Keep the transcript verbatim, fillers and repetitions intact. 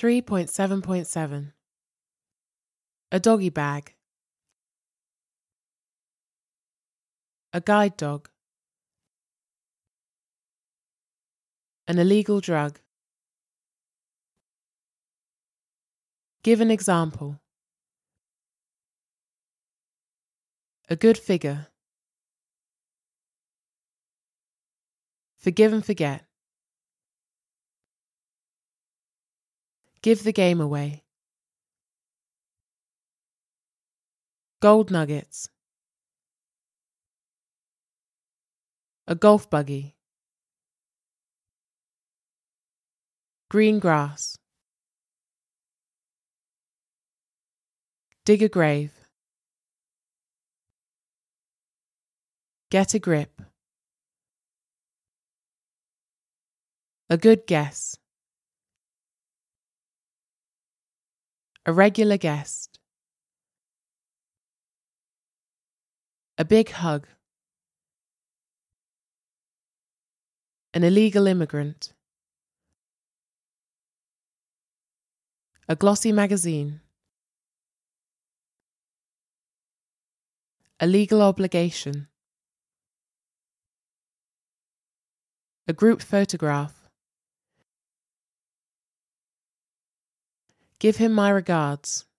three point seven point seven. A doggy bag. A guide dog. An illegal drug. Give an example. A good figure. Forgive and forget. Give the game away. Gold nuggets. A golf buggy. Green grass. Dig a grave. Get a grip. A good guess. A regular guest. A big hug. An illegal immigrant. A glossy magazine. A legal obligation. A group photograph. Give him my regards.